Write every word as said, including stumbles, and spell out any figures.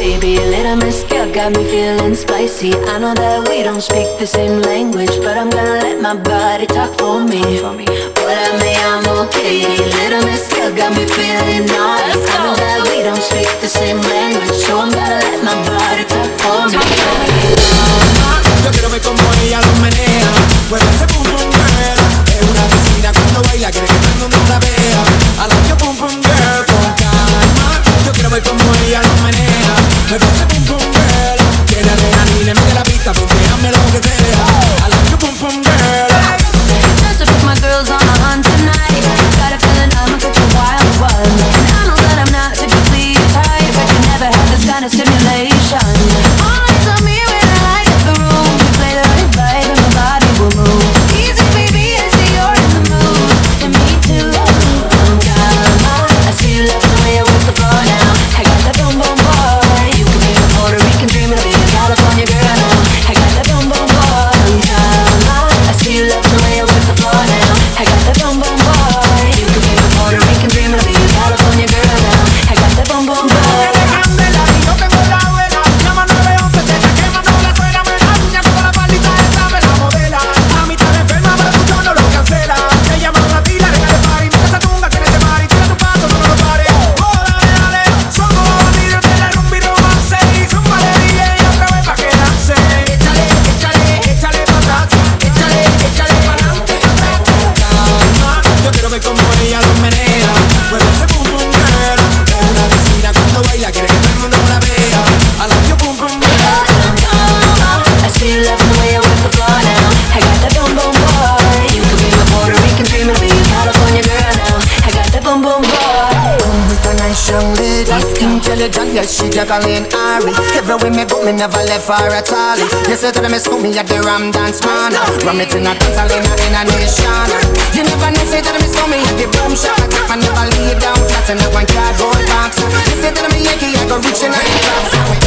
baby, little miss girl got me feeling spicy. I know that we don't speak the same language, but I'm gonna let my body talk for me. Hola, me llamo Katie. Little miss girl got me feeling naughty. I know that we don't speak the same language, so I'm gonna let my body talk for me. Yo quiero ver cómo ella lo menea, mueve ese pum pum girl. Es una asesina cuando baila, quiere que todo el mundo la vea. I like your pum pum girl, con calma. Yo quiero ver cómo ella lo menea, mueve ese pum pum girl. Quiere adrenalina, mete la pista, ponteame lo que sea. I like your pum pum girl. Just to put my girls on a hunt tonight. Got a feeling I'ma get you wild one. And I know that I'm not typically your type, but you never had this kind of stimulation. All eyes on me when I light up the room. We play the right vibe and my body will move. Easy baby, I see you're in the mood, and me too. Calma, I see you love the way I work the floor now. I got that boom boom boy. You can be a Puerto Rican dream of being a California girl now. I got that boom boom boy. Calma, I see you love the way I work the floor now. I got that boom boom boy. You can be a Puerto Rican dream of being a California girl now. I got that boom boom boy. Yo tengo la vela, llama nueve once, se está quemando la suela. Me la uña con la palita esa, me la modela. A mitad de enferma, pero tú no lo cancela. Te llaman a ti, la arena de party. Mira esa tumba que en ese party, tira tu paso, no lo pares. Oh, dale, dale, somos bandidos de la rumba y romance. Y zumba de D J otra vez pa' quedarse. Échale, échale, échale pa' atrás. Échale, échale pa' adelante. Calma, yo quiero ver cómo ella lo menea. Mueve ese pum pum girl. Es una asesina cuando baila, quiere que todo el mundo la vea. I like your pum pum girl. I see you love the way I work the floor now. I got that boom boom boy. You can be a Puerto Rican dream of being a California girl now. I got that boom boom boy. Come with a nice young lady, intelligent, yes, she Jacqueline Ari. Everywhere me go, me never left her at all. You say to them, it's me at the Ram Dance Man. Ram it in a dance, I in a nation. You never know, say to them, it's me at the Boom Shop. I never lay down flat in a one cardboard box. You say to them, Yankee, I go reaching out the top.